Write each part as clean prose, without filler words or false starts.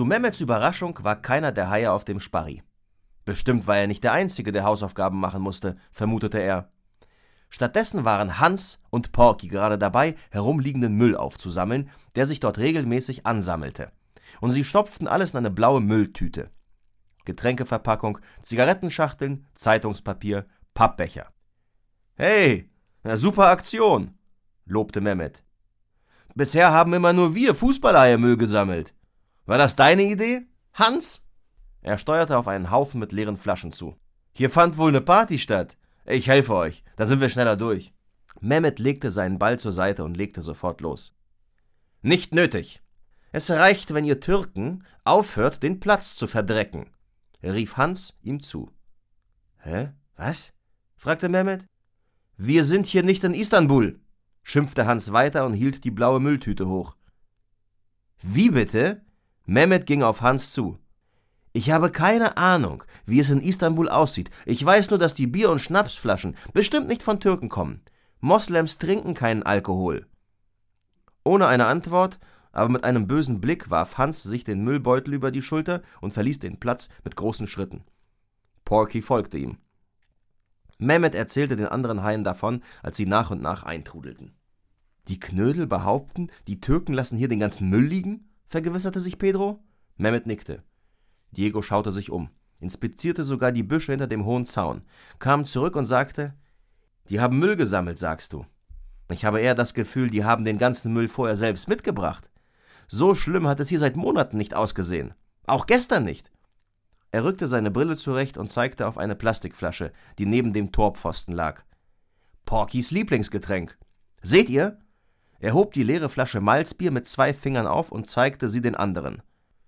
Zu Mehmets Überraschung war keiner der Haie auf dem Sparri. Bestimmt war er nicht der Einzige, der Hausaufgaben machen musste, vermutete er. Stattdessen waren Hans und Porky gerade dabei, herumliegenden Müll aufzusammeln, der sich dort regelmäßig ansammelte. Und sie stopften alles in eine blaue Mülltüte. Getränkeverpackung, Zigarettenschachteln, Zeitungspapier, Pappbecher. »Hey, na super Aktion«, lobte Mehmet. »Bisher haben immer nur wir Fußballhaie Müll gesammelt. War das deine Idee, Hans?« Er steuerte auf einen Haufen mit leeren Flaschen zu. »Hier fand wohl eine Party statt. Ich helfe euch, dann sind wir schneller durch.« Mehmet legte seinen Ball zur Seite und legte sofort los. »Nicht nötig. Es reicht, wenn ihr Türken aufhört, den Platz zu verdrecken«, rief Hans ihm zu. »Hä? Was?« fragte Mehmet. »Wir sind hier nicht in Istanbul«, schimpfte Hans weiter und hielt die blaue Mülltüte hoch. »Wie bitte?« Mehmet ging auf Hans zu. »Ich habe keine Ahnung, wie es in Istanbul aussieht. Ich weiß nur, dass die Bier- und Schnapsflaschen bestimmt nicht von Türken kommen. Moslems trinken keinen Alkohol.« Ohne eine Antwort, aber mit einem bösen Blick warf Hans sich den Müllbeutel über die Schulter und verließ den Platz mit großen Schritten. Porky folgte ihm. Mehmet erzählte den anderen Haien davon, als sie nach und nach eintrudelten. »Die Knödel behaupten, die Türken lassen hier den ganzen Müll liegen?« vergewisserte sich Pedro. Mehmet nickte. Diego schaute sich um, inspizierte sogar die Büsche hinter dem hohen Zaun, kam zurück und sagte: »Die haben Müll gesammelt, sagst du? Ich habe eher das Gefühl, die haben den ganzen Müll vorher selbst mitgebracht. So schlimm hat es hier seit Monaten nicht ausgesehen. Auch gestern nicht.« Er rückte seine Brille zurecht und zeigte auf eine Plastikflasche, die neben dem Torpfosten lag. »Porkys Lieblingsgetränk. Seht ihr?« Er hob die leere Flasche Malzbier mit 2 Fingern auf und zeigte sie den anderen.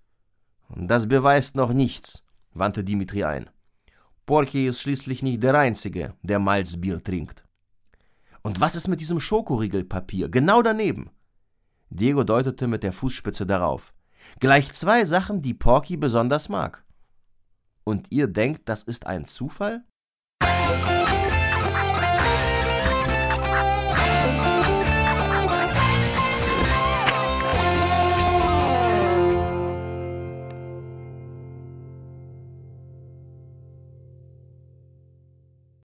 »Das beweist noch nichts«, wandte Dimitri ein. »Porky ist schließlich nicht der Einzige, der Malzbier trinkt.« »Und was ist mit diesem Schokoriegelpapier, genau daneben?« Diego deutete mit der Fußspitze darauf. »Gleich 2 Sachen, die Porky besonders mag.« »Und ihr denkt, das ist ein Zufall?«